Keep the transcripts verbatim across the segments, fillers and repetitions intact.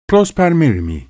Prosper Merimie.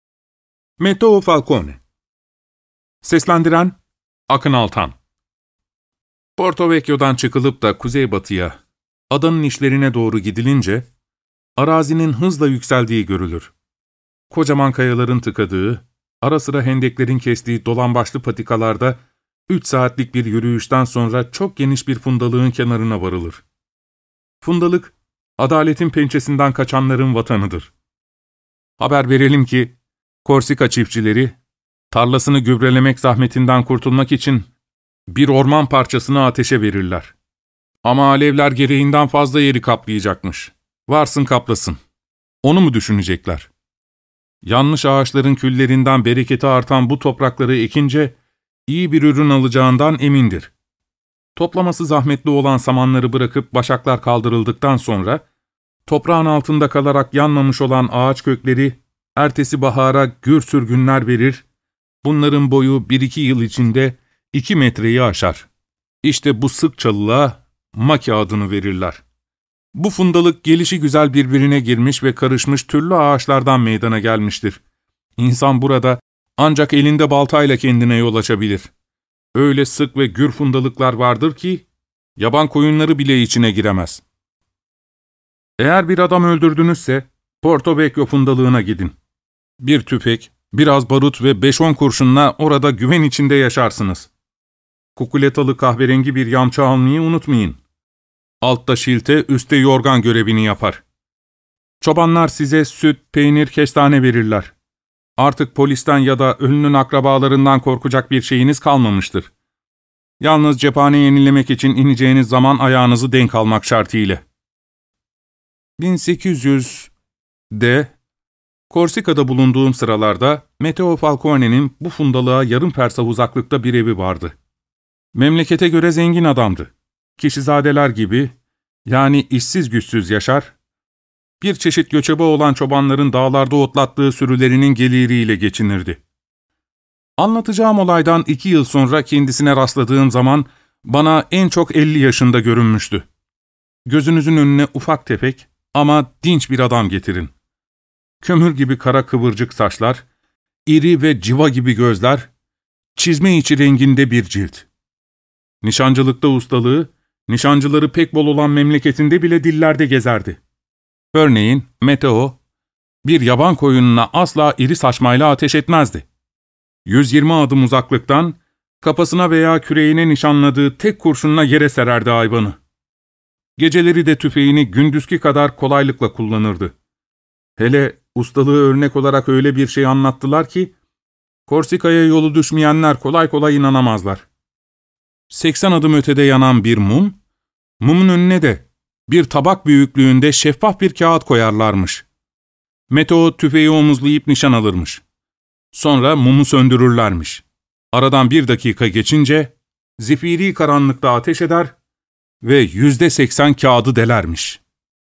Meteo Falcone. Seslendiren Akın Altan. Porto Vecchio'dan çıkılıp da kuzeybatıya, adanın işlerine doğru gidilince, arazinin hızla yükseldiği görülür. Kocaman kayaların tıkadığı, ara sıra hendeklerin kestiği dolambaçlı patikalarda, üç saatlik bir yürüyüşten sonra çok geniş bir fundalığın kenarına varılır. Fundalık, adaletin pençesinden kaçanların vatanıdır. Haber verelim ki, Korsika çiftçileri, tarlasını gübrelemek zahmetinden kurtulmak için bir orman parçasını ateşe verirler. Ama alevler gereğinden fazla yeri kaplayacakmış. Varsın kaplasın. Onu mu düşünecekler? Yanlış ağaçların küllerinden bereketi artan bu toprakları ekince, iyi bir ürün alacağından emindir. Toplaması zahmetli olan samanları bırakıp başaklar kaldırıldıktan sonra, toprağın altında kalarak yanmamış olan ağaç kökleri, ertesi bahara gür sürgünler verir, bunların boyu bir iki yıl içinde iki metreyi aşar. İşte bu sık çalılığa maki adını verirler. Bu fundalık gelişi güzel birbirine girmiş ve karışmış türlü ağaçlardan meydana gelmiştir. İnsan burada ancak elinde baltayla kendine yol açabilir. Öyle sık ve gür fundalıklar vardır ki, yaban koyunları bile içine giremez. Eğer bir adam öldürdünüzse, Porto Vecchio fundalığına gidin. Bir tüfek, biraz barut ve beş on kurşunla orada güven içinde yaşarsınız. Kukuletalı kahverengi bir yamça almayı unutmayın. Altta şilte, üstte yorgan görevini yapar. Çobanlar size süt, peynir, kestane verirler. Artık polisten ya da ölünün akrabalarından korkacak bir şeyiniz kalmamıştır. Yalnız cephane yenilemek için ineceğiniz zaman ayağınızı denk almak şartıyla. bin sekiz yüzde Korsika'da bulunduğum sıralarda Meteo Falcone'nin bu fundalığa yarım fersah uzaklıkta bir evi vardı. Memlekete göre zengin adamdı. Kişizadeler gibi, yani işsiz güçsüz yaşar, bir çeşit göçebe olan çobanların dağlarda otlattığı sürülerinin geliriyle geçinirdi. Anlatacağım olaydan iki yıl sonra kendisine rastladığım zaman bana en çok elli yaşında görünmüştü. Gözünüzün önüne ufak tefek ama dinç bir adam getirin. Kömür gibi kara kıvırcık saçlar, iri ve civa gibi gözler, çizme içi renginde bir cilt. Nişancılıkta ustalığı, nişancıları pek bol olan memleketinde bile dillerde gezerdi. Örneğin Meteo, bir yaban koyununa asla iri saçmayla ateş etmezdi. yüz yirmi adım uzaklıktan, kafasına veya küreğine nişanladığı tek kurşunla yere sererdi hayvanı. Geceleri de tüfeğini gündüzki kadar kolaylıkla kullanırdı. Hele ustalığı örnek olarak öyle bir şey anlattılar ki, Korsika'ya yolu düşmeyenler kolay kolay inanamazlar. seksen adım ötede yanan bir mum, mumun önüne de bir tabak büyüklüğünde şeffaf bir kağıt koyarlarmış. Meteo tüfeği omuzlayıp nişan alırmış. Sonra mumu söndürürlermiş. Aradan bir dakika geçince, zifiri karanlıkta ateş eder ve yüzde seksen kağıdı delermiş.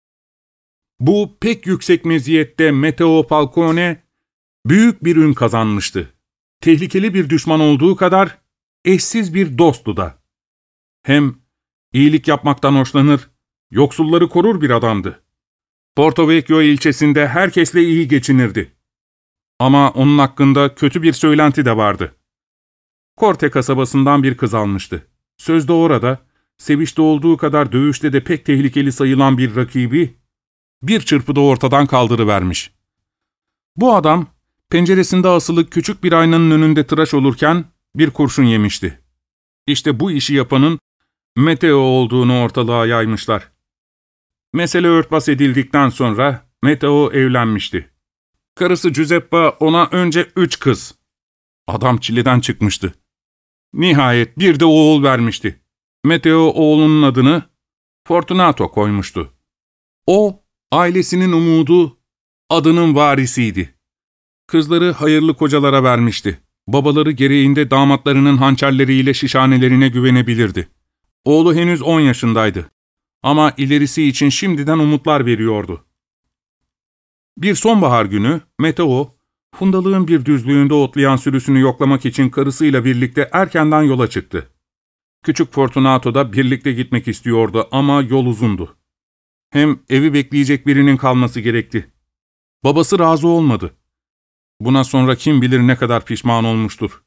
Bu pek yüksek meziyette Meteo Falcone büyük bir ün kazanmıştı. Tehlikeli bir düşman olduğu kadar eşsiz bir dosttu da. Hem iyilik yapmaktan hoşlanır, yoksulları korur bir adamdı. Porto Vecchio ilçesinde herkesle iyi geçinirdi. Ama onun hakkında kötü bir söylenti de vardı. Korte kasabasından bir kız almıştı. Sözde orada, sevişte olduğu kadar dövüşte de pek tehlikeli sayılan bir rakibi, bir çırpıda ortadan kaldırıvermiş. Bu adam, penceresinde asılı küçük bir aynanın önünde tıraş olurken bir kurşun yemişti. İşte bu işi yapanın Meteo olduğunu ortalığa yaymışlar. Mesele örtbas edildikten sonra Meteo evlenmişti. Karısı Giuseppa ona önce üç kız. Adam çileden çıkmıştı. Nihayet bir de oğul vermişti. Meteo oğlunun adını Fortunato koymuştu. O, ailesinin umudu, adının varisiydi. Kızları hayırlı kocalara vermişti. Babaları gereğinde damatlarının hançerleriyle şişhanelerine güvenebilirdi. Oğlu henüz on yaşındaydı. Ama ilerisi için şimdiden umutlar veriyordu. Bir sonbahar günü Meteo, fundalığın bir düzlüğünde otlayan sürüsünü yoklamak için karısıyla birlikte erkenden yola çıktı. Küçük Fortunato da birlikte gitmek istiyordu ama yol uzundu. Hem evi bekleyecek birinin kalması gerekti. Babası razı olmadı. Buna sonra kim bilir ne kadar pişman olmuştur.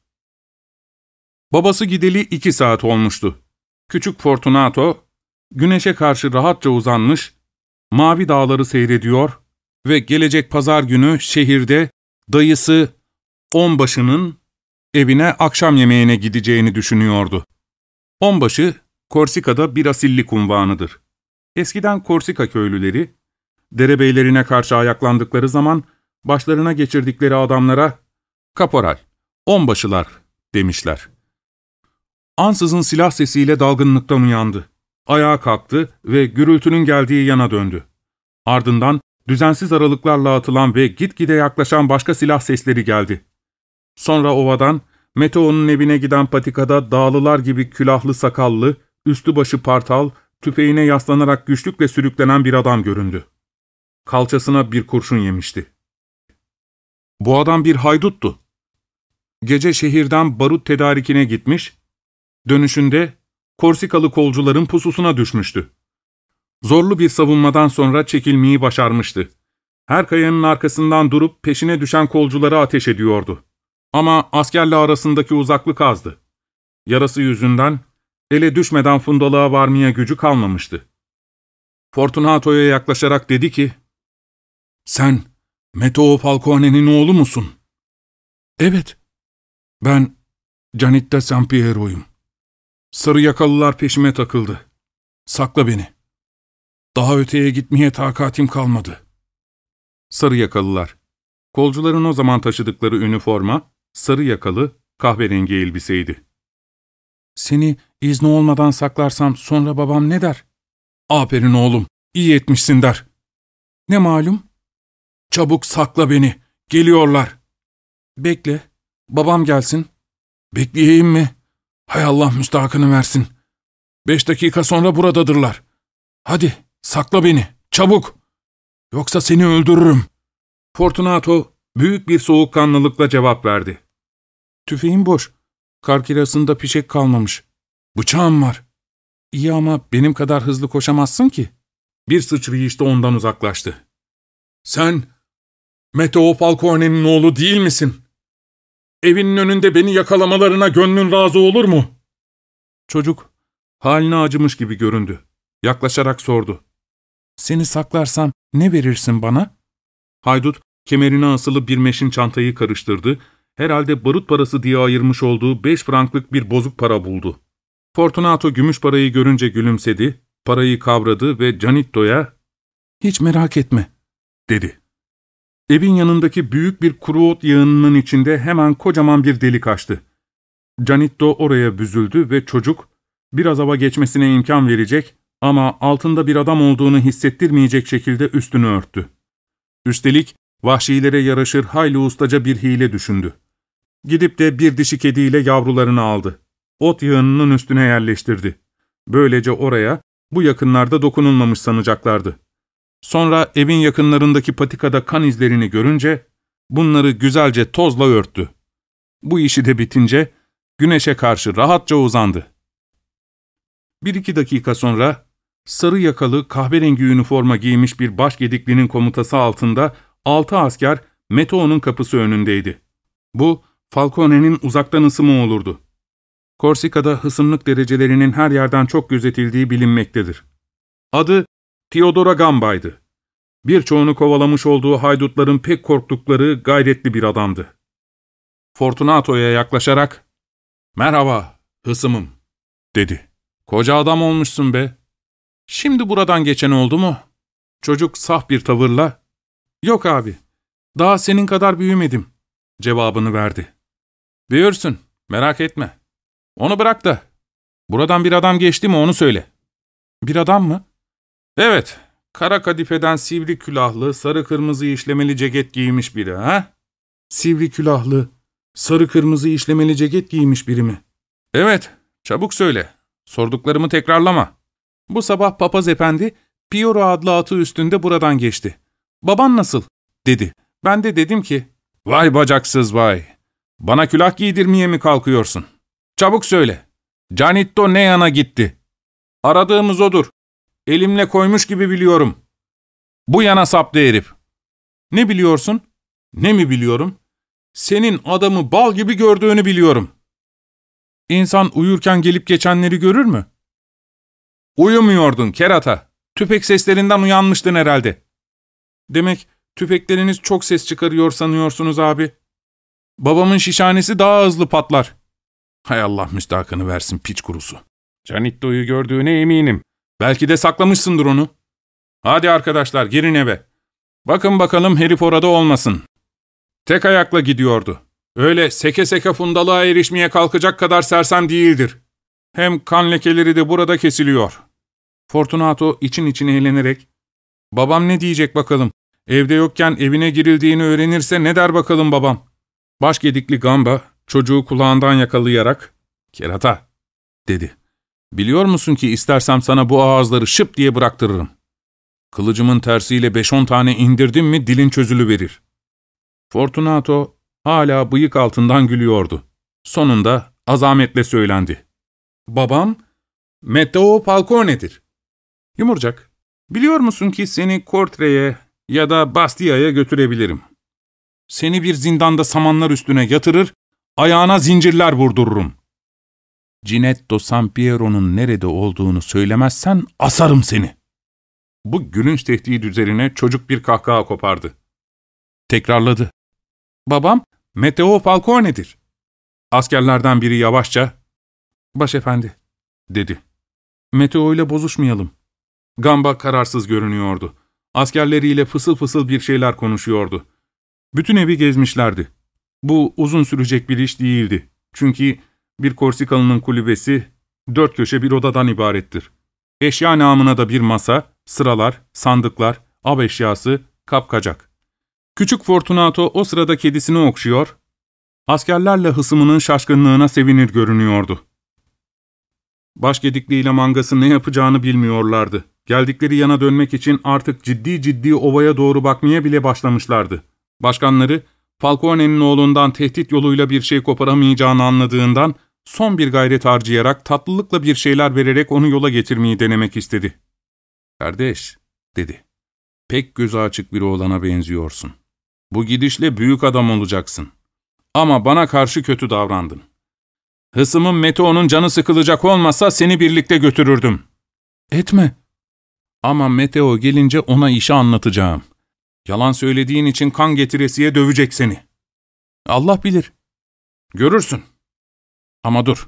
Babası gideli iki saat olmuştu. Küçük Fortunato, güneşe karşı rahatça uzanmış, mavi dağları seyrediyor ve gelecek pazar günü şehirde dayısı Onbaşı'nın evine akşam yemeğine gideceğini düşünüyordu. Onbaşı, Korsika'da bir asillik unvanıdır. Eskiden Korsika köylüleri, derebeylerine karşı ayaklandıkları zaman başlarına geçirdikleri adamlara "kaporal, onbaşılar" demişler. Ansızın silah sesiyle dalgınlıktan uyandı. Ayağa kalktı ve gürültünün geldiği yana döndü. Ardından düzensiz aralıklarla atılan ve gitgide yaklaşan başka silah sesleri geldi. Sonra ovadan, Meteo'nun evine giden patikada dağlılar gibi külahlı sakallı, üstü başı partal, tüfeğine yaslanarak güçlükle sürüklenen bir adam göründü. Kalçasına bir kurşun yemişti. Bu adam bir hayduttu. Gece şehirden barut tedarikine gitmiş, dönüşünde Korsikalı kolcuların pususuna düşmüştü. Zorlu bir savunmadan sonra çekilmeyi başarmıştı. Her kayanın arkasından durup peşine düşen kolculara ateş ediyordu. Ama askerle arasındaki uzaklık azdı. Yarası yüzünden ele düşmeden fundalığa varmaya gücü kalmamıştı. Fortunato'ya yaklaşarak dedi ki, "Sen Meteo Falcone'nin oğlu musun?" "Evet, ben Giannitta Sampiero'yum. Sarı yakalılar peşime takıldı. Sakla beni. Daha öteye gitmeye takatim kalmadı." Sarı yakalılar. Kolcuların o zaman taşıdıkları üniforma, sarı yakalı, kahverengi elbiseydi. "Seni izni olmadan saklarsam sonra babam ne der?" "Aferin oğlum, iyi etmişsin" der. "Ne malum?" "Çabuk sakla beni, geliyorlar." "Bekle, babam gelsin." "Bekleyeyim mi? Hay Allah müstahakını versin. Beş dakika sonra buradadırlar. Hadi, sakla beni, çabuk. Yoksa seni öldürürüm." Fortunato büyük bir soğukkanlılıkla cevap verdi. "Tüfeğim boş. Karkirasında fişek kalmamış. Bıçağım var." "İyi ama benim kadar hızlı koşamazsın ki." Bir sıçrayışta ondan uzaklaştı. "Sen Meteo Falcone'nin oğlu değil misin? Evinin önünde beni yakalamalarına gönlün razı olur mu?" Çocuk haline acımış gibi göründü. Yaklaşarak sordu. "Seni saklarsam ne verirsin bana?" Haydut kemerine asılı bir meşin çantayı karıştırdı. Herhalde barut parası diye ayırmış olduğu beş franklık bir bozuk para buldu. Fortunato gümüş parayı görünce gülümsedi, parayı kavradı ve Giannitto'ya "Hiç merak etme" dedi. Evin yanındaki büyük bir kuru ot yığınının içinde hemen kocaman bir delik açtı. Giannitto oraya büzüldü ve çocuk, biraz hava geçmesine imkan verecek ama altında bir adam olduğunu hissettirmeyecek şekilde üstünü örttü. Üstelik vahşilere yaraşır hayli ustaca bir hile düşündü. Gidip de bir dişi kediyle yavrularını aldı. Ot yığınının üstüne yerleştirdi. Böylece oraya bu yakınlarda dokunulmamış sanacaklardı. Sonra evin yakınlarındaki patikada kan izlerini görünce bunları güzelce tozla örttü. Bu işi de bitince güneşe karşı rahatça uzandı. Bir iki dakika sonra sarı yakalı kahverengi üniforma giymiş bir başgediklinin komutası altında altı asker Meteo'nun kapısı önündeydi. Bu Falcone'nin uzaktan ısımı olurdu. Korsika'da hısımlık derecelerinin her yerden çok gözetildiği bilinmektedir. Adı Teodora Gamba'ydı. Birçoğunu kovalamış olduğu haydutların pek korktukları gayretli bir adamdı. Fortunato'ya yaklaşarak "Merhaba, hısımım," dedi. "Koca adam olmuşsun be. Şimdi buradan geçen oldu mu?" Çocuk saf bir tavırla "Yok abi, daha senin kadar büyümedim," cevabını verdi. "Büyürsün, merak etme. Onu bırak da, buradan bir adam geçti mi onu söyle." "Bir adam mı?" "Evet, kara kadifeden sivri külahlı, sarı kırmızı işlemeli ceket giymiş biri, ha?" "Sivri külahlı, sarı kırmızı işlemeli ceket giymiş biri mi?" "Evet, çabuk söyle. Sorduklarımı tekrarlama." "Bu sabah papaz efendi, Piero adlı atı üstünde buradan geçti. Baban nasıl?" dedi. Ben de dedim ki, "Vay bacaksız vay. Bana külah giydirmeye mi kalkıyorsun? Çabuk söyle. Giannitto ne yana gitti? Aradığımız odur. Elimle koymuş gibi biliyorum. Bu yana saplı herif." Ne biliyorsun? Ne mi biliyorum? Senin adamı bal gibi gördüğünü biliyorum. İnsan uyurken gelip geçenleri görür mü? Uyumuyordun kerata. Tüfek seslerinden uyanmıştın herhalde. Demek tüfekleriniz çok ses çıkarıyor sanıyorsunuz abi. Babamın şişhanesi daha hızlı patlar. Hay Allah müstahakını versin piç kurusu. Canitto'yu gördüğüne eminim. Belki de saklamışsındır onu. Hadi arkadaşlar girin eve. Bakın bakalım herif orada olmasın. Tek ayakla gidiyordu. Öyle seke seke fundalığa erişmeye kalkacak kadar sersem değildir. Hem kan lekeleri de burada kesiliyor. Fortunato için içine eğlenerek, ''Babam ne diyecek bakalım? Evde yokken evine girildiğini öğrenirse ne der bakalım babam?'' Başgedikli Gamba çocuğu kulağından yakalayarak, ''Kerata'' dedi. ''Biliyor musun ki istersem sana bu ağızları şıp diye bıraktırırım. Kılıcımın tersiyle beş on tane indirdim mi dilin çözülüverir.'' Fortunato hala bıyık altından gülüyordu. Sonunda azametle söylendi. ''Babam Matteo Falcone'dir.'' ''Yumurcak, biliyor musun ki seni Courtrai ya da Bastia'ya götürebilirim. Seni bir zindanda samanlar üstüne yatırır, ayağına zincirler vurdururum. Ginetto Sampiero'nun nerede olduğunu söylemezsen asarım seni.'' Bu gülünç tehdit üzerine çocuk bir kahkaha kopardı. Tekrarladı. ''Babam Matteo Falcone'dir.'' Askerlerden biri yavaşça, ''Başefendi'' dedi. ''Matteo ile bozuşmayalım.'' Gamba kararsız görünüyordu. Askerleriyle fısıl fısıl bir şeyler konuşuyordu. Bütün evi gezmişlerdi. Bu uzun sürecek bir iş değildi. Çünkü bir Korsikalı'nın kulübesi dört köşe bir odadan ibarettir. Eşya namına da bir masa, sıralar, sandıklar, av eşyası, kapkacak. Küçük Fortunato o sırada kedisini okşuyor, askerlerle hısımının şaşkınlığına sevinir görünüyordu. Başgedikli ile mangası ne yapacağını bilmiyorlardı. Geldikleri yana dönmek için artık ciddi ciddi ovaya doğru bakmaya bile başlamışlardı. Başkanları, Falcone'nin oğlundan tehdit yoluyla bir şey koparamayacağını anladığından, son bir gayret harcayarak tatlılıkla bir şeyler vererek onu yola getirmeyi denemek istedi. ''Kardeş'' dedi, ''pek gözü açık bir oğlana benziyorsun. Bu gidişle büyük adam olacaksın. Ama bana karşı kötü davrandın. Hısımın Metteo'nun canı sıkılacak olmasa seni birlikte götürürdüm.'' ''Etme. Ama Matteo gelince ona işi anlatacağım. Yalan söylediğin için kan getiresiye dövecek seni. Allah bilir. Görürsün. Ama dur.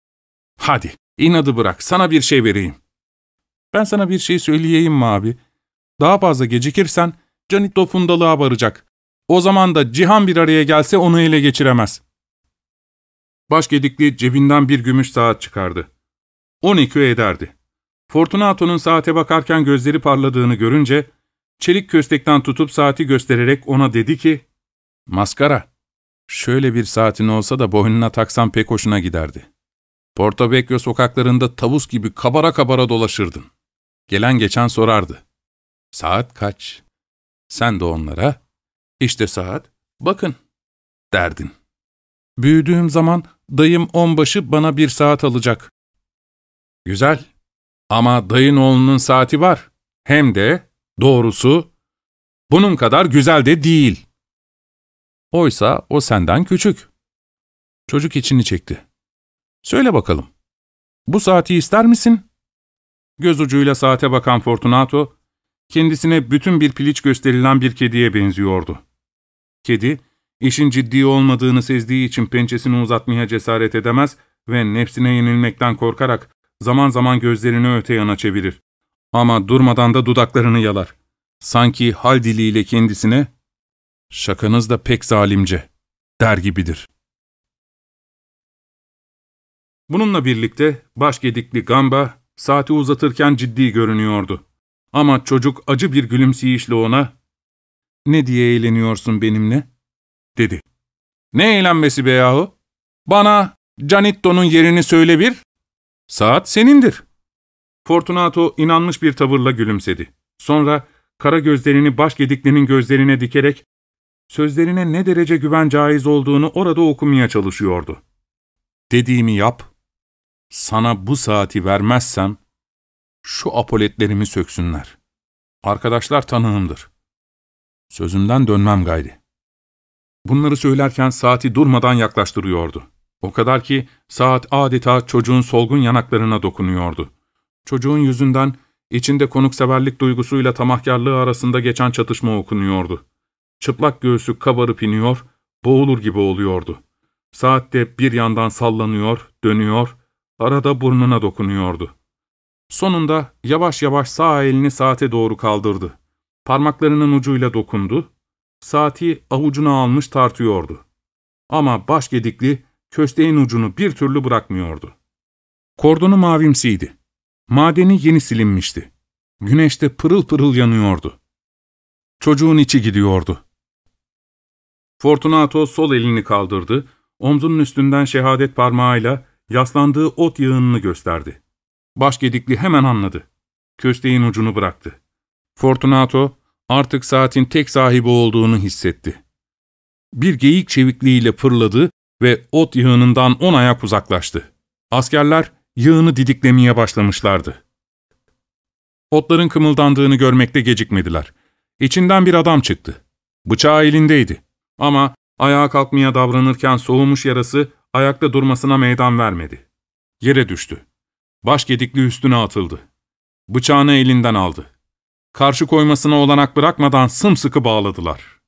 Hadi, inadı bırak, sana bir şey vereyim. Ben sana bir şey söyleyeyim mi abi? Daha fazla gecikirsen Canitto fundalığa varacak. O zaman da cihan bir araya gelse onu ele geçiremez.'' Başgedikli cebinden bir gümüş saat çıkardı. On iki ederdi. Fortunato'nun saate bakarken gözleri parladığını görünce, çelik köstekten tutup saati göstererek ona dedi ki, ''Maskara, şöyle bir saatin olsa da boynuna taksan pek hoşuna giderdi. Porto Vecchio sokaklarında tavus gibi kabara kabara dolaşırdın. Gelen geçen sorardı. Saat kaç? Sen de onlara, işte saat, bakın, derdin. Büyüdüğüm zaman dayım onbaşı bana bir saat alacak. Güzel, ama dayın oğlunun saati var. Hem de, doğrusu, bunun kadar güzel de değil. Oysa o senden küçük. Çocuk içini çekti. Söyle bakalım, bu saati ister misin? Göz ucuyla saate bakan Fortunato, kendisine bütün bir piliç gösterilen bir kediye benziyordu. Kedi, işin ciddi olmadığını sezdiği için pençesini uzatmaya cesaret edemez ve nefsine yenilmekten korkarak zaman zaman gözlerini öte yana çevirir. Ama durmadan da dudaklarını yalar. Sanki hal diliyle kendisine, ''Şakanız da pek zalimce'' der gibidir. Bununla birlikte başgedikli Gamba saati uzatırken ciddi görünüyordu. Ama çocuk acı bir gülümseyişle ona, ''Ne diye eğleniyorsun benimle?'' dedi. ''Ne eğlenmesi be yahu? Bana Canitto'nun yerini söyle bir. Saat senindir.'' Fortunato inanmış bir tavırla gülümsedi. Sonra kara gözlerini başgediklinin gözlerine dikerek, sözlerine ne derece güven caiz olduğunu orada okumaya çalışıyordu. ''Dediğimi yap, sana bu saati vermezsem, şu apoletlerimi söksünler. Arkadaşlar tanığımdır. Sözümden dönmem gayri. Bunları söylerken saati durmadan yaklaştırıyordu. O kadar ki saat adeta çocuğun solgun yanaklarına dokunuyordu. Çocuğun yüzünden içinde konukseverlik duygusuyla tamahkarlığı arasında geçen çatışma okunuyordu. Çıplak göğsü kabarıp iniyor, boğulur gibi oluyordu. Saat de bir yandan sallanıyor, dönüyor, arada burnuna dokunuyordu. Sonunda yavaş yavaş sağ elini saate doğru kaldırdı. Parmaklarının ucuyla dokundu, saati avucuna almış tartıyordu. Ama başgedikli kösteğin ucunu bir türlü bırakmıyordu. Kordonu mavimsiydi. Madeni yeni silinmişti. Güneşte pırıl pırıl yanıyordu. Çocuğun içi gidiyordu. Fortunato sol elini kaldırdı, omzunun üstünden şehadet parmağıyla yaslandığı ot yığınını gösterdi. Başgedikli hemen anladı. Kösteğin ucunu bıraktı. Fortunato artık saatin tek sahibi olduğunu hissetti. Bir geyik çevikliğiyle fırladı ve ot yığınından on ayak uzaklaştı. Askerler yığını didiklemeye başlamışlardı. Otların kımıldandığını görmekte gecikmediler. İçinden bir adam çıktı. Bıçağı elindeydi. Ama ayağa kalkmaya davranırken soğumuş yarası ayakta durmasına meydan vermedi. Yere düştü. Başgedikli üstüne atıldı. Bıçağını elinden aldı. Karşı koymasına olanak bırakmadan sımsıkı bağladılar.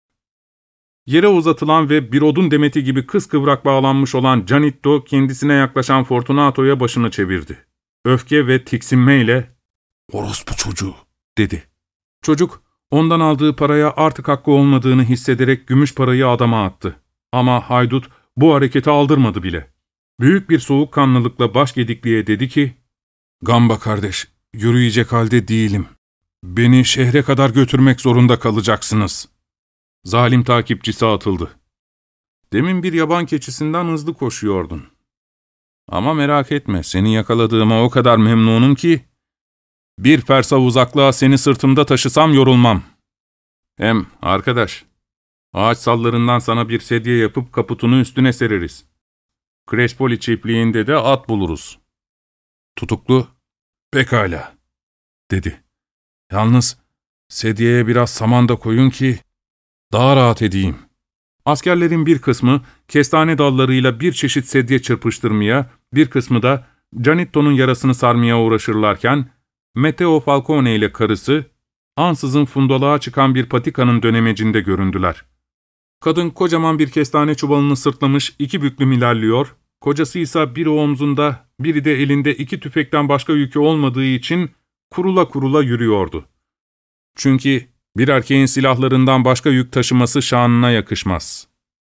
Yere uzatılan ve bir odun demeti gibi kıskıvrak bağlanmış olan Canitto kendisine yaklaşan Fortunato'ya başını çevirdi. Öfke ve tiksinmeyle "Orospu çocuğu!" dedi. Çocuk ondan aldığı paraya artık hakkı olmadığını hissederek gümüş parayı adama attı. Ama haydut bu hareketi aldırmadı bile. Büyük bir soğukkanlılıkla başgedikliye dedi ki, "Gamba kardeş, yürüyecek halde değilim. Beni şehre kadar götürmek zorunda kalacaksınız." Zalim takipçisi atıldı. "Demin bir yaban keçisinden hızlı koşuyordun. Ama merak etme, seni yakaladığıma o kadar memnunum ki, bir fersa uzaklığa seni sırtımda taşısam yorulmam. Hem arkadaş, ağaç sallarından sana bir sedye yapıp kaputunu üstüne sereriz. Crespoli çiftliğinde de at buluruz." Tutuklu, "Pekala," dedi. "Yalnız sedyeye biraz saman da koyun ki daha rahat edeyim." Askerlerin bir kısmı kestane dallarıyla bir çeşit sedye çırpıştırmaya, bir kısmı da Canitto'nun yarasını sarmaya uğraşırlarken, Matteo Falcone ile karısı, ansızın fundalığa çıkan bir patikanın dönemecinde göründüler. Kadın kocaman bir kestane çuvalını sırtlamış iki büklüm ilerliyor, kocası ise biri omzunda, biri de elinde iki tüfekten başka yükü olmadığı için kurula kurula yürüyordu. Çünkü bir erkeğin silahlarından başka yük taşıması şanına yakışmaz.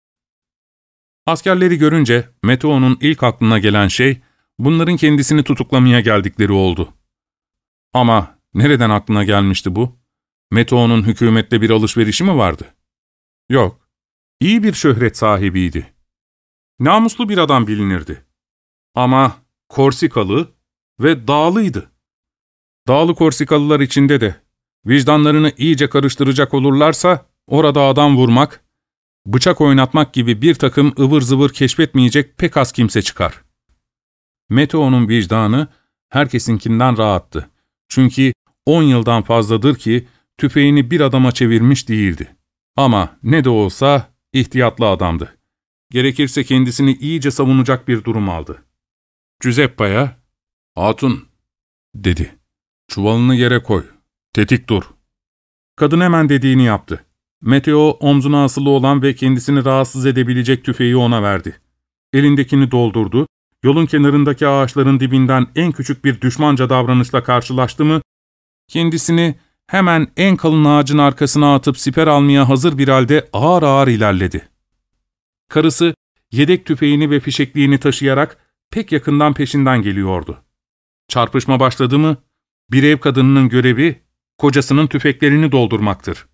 Askerleri görünce Matteo'nun ilk aklına gelen şey, bunların kendisini tutuklamaya geldikleri oldu. Ama nereden aklına gelmişti bu? Matteo'nun hükümetle bir alışverişi mi vardı? Yok, iyi bir şöhret sahibiydi. Namuslu bir adam bilinirdi. Ama Korsikalı ve dağlıydı. Dağlı Korsikalılar içinde de vicdanlarını iyice karıştıracak olurlarsa, orada adam vurmak, bıçak oynatmak gibi bir takım ıvır zıvır keşfetmeyecek pek az kimse çıkar. Matteo'nun vicdanı herkesinkinden rahattı. Çünkü on yıldan fazladır ki tüfeğini bir adama çevirmiş değildi. Ama ne de olsa ihtiyatlı adamdı. Gerekirse kendisini iyice savunacak bir durum aldı. Giuseppa'ya, "Hatun," dedi, "çuvalını yere koy. Tetik dur." Kadın hemen dediğini yaptı. Matteo omzuna asılı olan ve kendisini rahatsız edebilecek tüfeği ona verdi. Elindekini doldurdu, yolun kenarındaki ağaçların dibinden en küçük bir düşmanca davranışla karşılaştı mı, kendisini hemen en kalın ağacın arkasına atıp siper almaya hazır bir halde ağır ağır ilerledi. Karısı yedek tüfeğini ve fişekliğini taşıyarak pek yakından peşinden geliyordu. Çarpışma başladı mı, bir ev kadınının görevi, kocasının tüfeklerini doldurmaktır.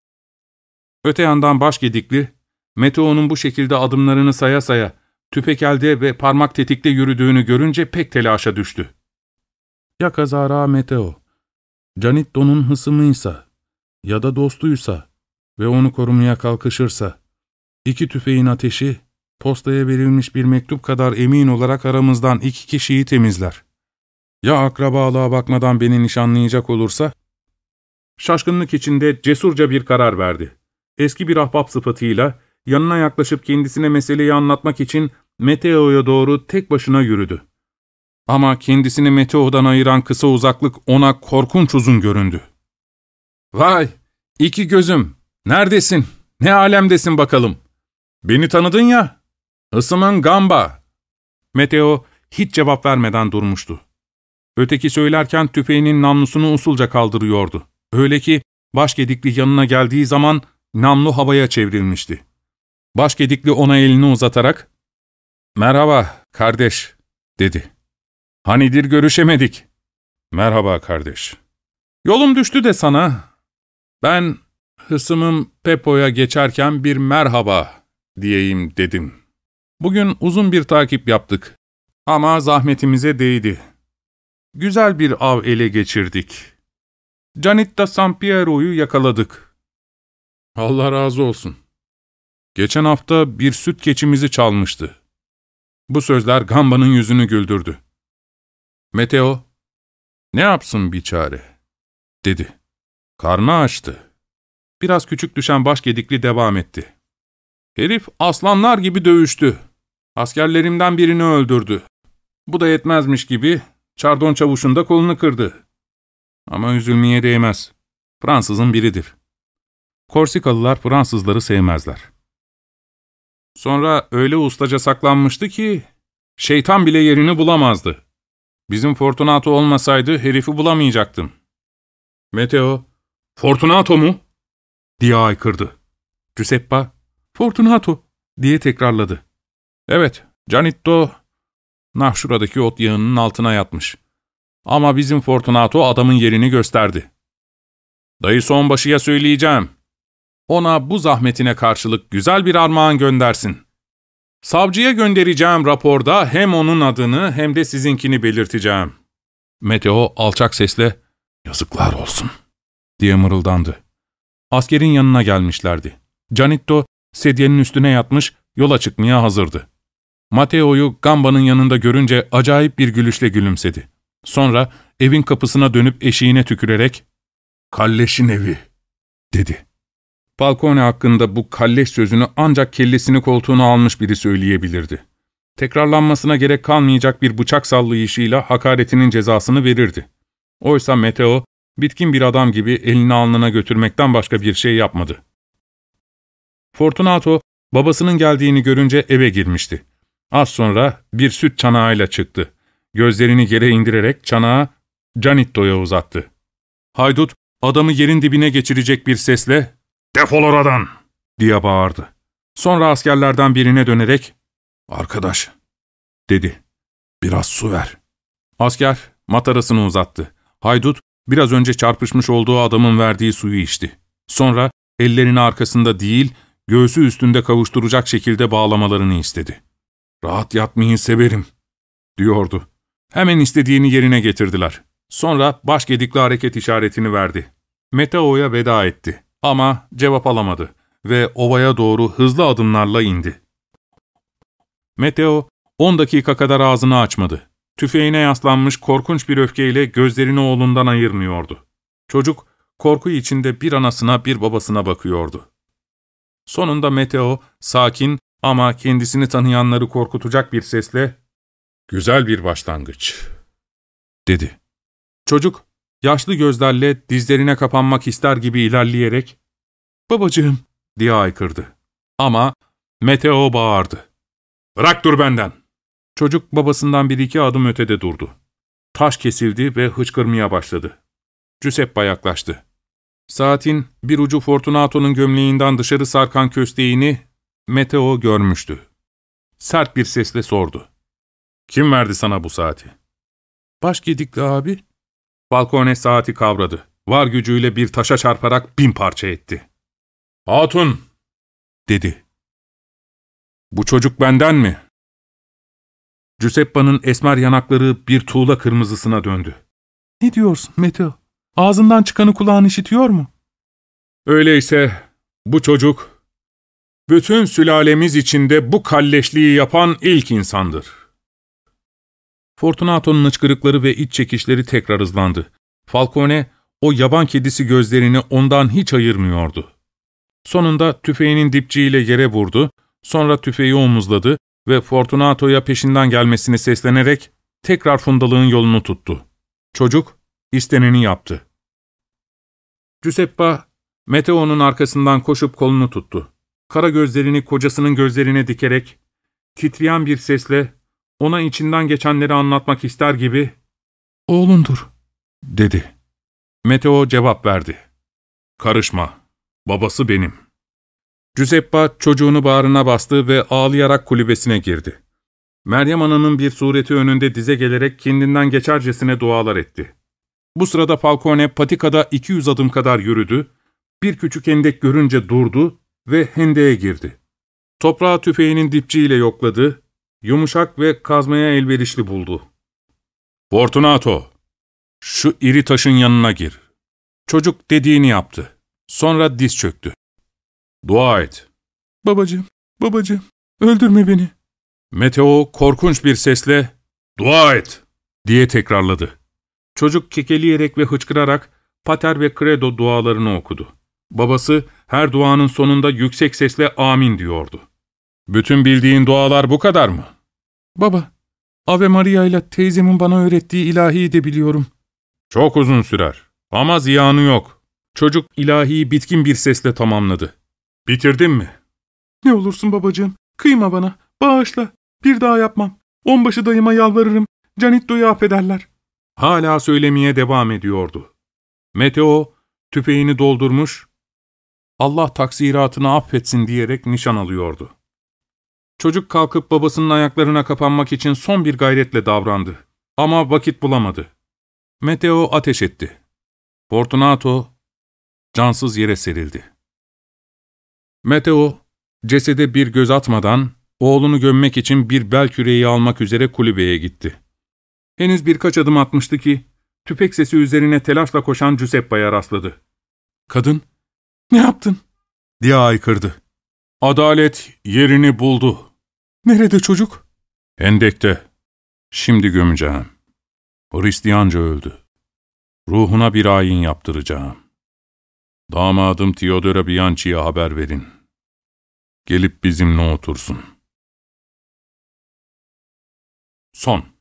Öte yandan başgedikli, Matteo'nun bu şekilde adımlarını saya saya, tüfek elde ve parmak tetikte yürüdüğünü görünce pek telaşa düştü. Ya kazara Matteo, Canitto'nun hısımıysa ya da dostuysa ve onu korumaya kalkışırsa, iki tüfeğin ateşi, postaya verilmiş bir mektup kadar emin olarak aramızdan iki kişiyi temizler. Ya akrabalığa bakmadan beni nişanlayacak olursa? Şaşkınlık içinde cesurca bir karar verdi. Eski bir ahbap sıfatıyla yanına yaklaşıp kendisine meseleyi anlatmak için Meteo'ya doğru tek başına yürüdü. Ama kendisini Meteo'dan ayıran kısa uzaklık ona korkunç uzun göründü. ''Vay, iki gözüm, neredesin, ne alemdesin bakalım? Beni tanıdın ya, hısımın Gamba.'' Meteo hiç cevap vermeden durmuştu. Öteki söylerken tüfeğinin namlusunu usulca kaldırıyordu. Öyle ki Başgedikli yanına geldiği zaman namlu havaya çevrilmişti. Başgedikli ona elini uzatarak, ''Merhaba kardeş.'' dedi. ''Hanidir görüşemedik.'' ''Merhaba kardeş.'' ''Yolum düştü de sana. Ben hısımım Pepo'ya geçerken bir merhaba diyeyim dedim. Bugün uzun bir takip yaptık. Ama zahmetimize değdi. Güzel bir av ele geçirdik. Giannitta Sampiero'yu yakaladık. Allah razı olsun. Geçen hafta bir süt keçimizi çalmıştı. Bu sözler Gamba'nın yüzünü güldürdü. Meteo, ne yapsın biçare, dedi. Karnı açtı. Biraz küçük düşen Başgedikli devam etti. Herif aslanlar gibi dövüştü. Askerlerimden birini öldürdü. Bu da yetmezmiş gibi çardon çavuşun da kolunu kırdı. Ama üzülmeye değmez. Fransızın biridir. Korsikalılar Fransızları sevmezler. Sonra öyle ustaca saklanmıştı ki şeytan bile yerini bulamazdı. Bizim Fortunato olmasaydı herifi bulamayacaktım. Meteo, ''Fortunato mu?'' diye haykırdı. Giuseppa, ''Fortunato'' diye tekrarladı. Evet, Giannitto, nah şuradaki ot yağının altına yatmış. Ama bizim Fortunato adamın yerini gösterdi. Dayısı onbaşıya söyleyeceğim. Ona bu zahmetine karşılık güzel bir armağan göndersin. Savcıya göndereceğim raporda hem onun adını hem de sizinkini belirteceğim. Meteo alçak sesle, ''Yazıklar olsun'' diye mırıldandı. Askerin yanına gelmişlerdi. Giannitto sedyenin üstüne yatmış, yola çıkmaya hazırdı. Mateo'yu Gamba'nın yanında görünce acayip bir gülüşle gülümsedi. Sonra evin kapısına dönüp eşiğine tükürerek, ''Kalleşin evi'' dedi. Falcone hakkında bu kalleş sözünü ancak kellesini koltuğuna almış biri söyleyebilirdi. Tekrarlanmasına gerek kalmayacak bir bıçak sallayışıyla hakaretinin cezasını verirdi. Oysa Meteo, bitkin bir adam gibi elini alnına götürmekten başka bir şey yapmadı. Fortunato, babasının geldiğini görünce eve girmişti. Az sonra bir süt çanağıyla çıktı. Gözlerini yere indirerek çanağı Giannitto'ya uzattı. Haydut, adamı yerin dibine geçirecek bir sesle, ''Defol oradan!'' diye bağırdı. Sonra askerlerden birine dönerek, ''Arkadaş'' dedi. ''Biraz su ver.'' Asker matarasını uzattı. Haydut, biraz önce çarpışmış olduğu adamın verdiği suyu içti. Sonra ellerini arkasında değil, göğsü üstünde kavuşturacak şekilde bağlamalarını istedi. ''Rahat yatmayı severim'' diyordu. Hemen istediğini yerine getirdiler. Sonra Başgedikli hareket işaretini verdi. Meteo'ya veda etti. Ama cevap alamadı ve ovaya doğru hızlı adımlarla indi. Meteo, on dakika kadar ağzını açmadı. Tüfeğine yaslanmış korkunç bir öfkeyle gözlerini oğlundan ayırmıyordu. Çocuk, korku içinde bir anasına bir babasına bakıyordu. Sonunda Meteo, sakin ama kendisini tanıyanları korkutacak bir sesle, ''Güzel bir başlangıç'' dedi. Çocuk, yaşlı gözlerle dizlerine kapanmak ister gibi ilerleyerek, ''Babacığım'' diye haykırdı. Ama Meteo bağırdı. ''Bırak dur benden!'' Çocuk babasından bir iki adım ötede durdu. Taş kesildi ve hıçkırmaya başladı. Giuseppe yaklaştı. Saatin bir ucu Fortunato'nun gömleğinden dışarı sarkan kösteğini Meteo görmüştü. Sert bir sesle sordu. ''Kim verdi sana bu saati?'' ''Başgedikli abi.'' Falcone saati kavradı. Var gücüyle bir taşa çarparak bin parça etti. ''Hatun!'' dedi. ''Bu çocuk benden mi?'' Giuseppa'nın esmer yanakları bir tuğla kırmızısına döndü. ''Ne diyorsun Meteo? Ağzından çıkanı kulağın işitiyor mu?'' ''Öyleyse bu çocuk, bütün sülalemiz içinde bu kalleşliği yapan ilk insandır.'' Fortunato'nun hıçkırıkları ve iç çekişleri tekrar hızlandı. Falcone, o yaban kedisi gözlerini ondan hiç ayırmıyordu. Sonunda tüfeğinin dipçiyle yere vurdu, sonra tüfeği omuzladı ve Fortunato'ya peşinden gelmesini seslenerek tekrar fundalığın yolunu tuttu. Çocuk isteneni yaptı. Giuseppa, Metteo'nun arkasından koşup kolunu tuttu. Kara gözlerini kocasının gözlerine dikerek, titreyen bir sesle ona içinden geçenleri anlatmak ister gibi ''Oğlundur'' dedi. Metteo cevap verdi. ''Karışma, babası benim.'' Giuseppa çocuğunu bağrına bastı ve ağlayarak kulübesine girdi. Meryem Ana'nın bir sureti önünde dize gelerek kendinden geçercesine dualar etti. Bu sırada Falcone patikada iki yüz adım kadar yürüdü, bir küçük hendek görünce durdu ve hendeğe girdi. Toprağı tüfeğinin dipçiyle yokladı, yumuşak ve kazmaya elverişli buldu. ''Fortunato, şu iri taşın yanına gir.'' Çocuk dediğini yaptı. Sonra diz çöktü. ''Dua et.'' ''Babacığım, babacığım, öldürme beni.'' Metteo korkunç bir sesle ''Dua et!'' diye tekrarladı. Çocuk kekeleyerek ve hıçkırarak Pater ve Credo dualarını okudu. Babası her duanın sonunda yüksek sesle amin diyordu. ''Bütün bildiğin dualar bu kadar mı?'' ''Baba, Ave Maria ile teyzemin bana öğrettiği ilahiyi de biliyorum.'' ''Çok uzun sürer ama ziyanı yok.'' Çocuk ilahiyi bitkin bir sesle tamamladı. ''Bitirdin mi?'' ''Ne olursun babacığım, kıyma bana, bağışla, bir daha yapmam. Onbaşı dayıma yalvarırım, Canitto'yu affederler.'' Hala söylemeye devam ediyordu. Metteo tüfeğini doldurmuş, Allah taksiratını affetsin diyerek nişan alıyordu. Çocuk kalkıp babasının ayaklarına kapanmak için son bir gayretle davrandı. Ama vakit bulamadı. Metteo ateş etti. Fortunato cansız yere serildi. Metteo cesede bir göz atmadan oğlunu gömmek için bir bel küreği almak üzere kulübeye gitti. Henüz birkaç adım atmıştı ki tüfek sesi üzerine telaşla koşan Giuseppa'ya rastladı. Kadın, ''Ne yaptın?'' diye haykırdı. ''Adalet yerini buldu.'' ''Nerede çocuk?'' ''Hendekte. Şimdi gömeceğim. Hristiyanca öldü. Ruhuna bir ayin yaptıracağım. Damadım Teodora Bianchi'ye haber verin. Gelip bizimle otursun.'' Son.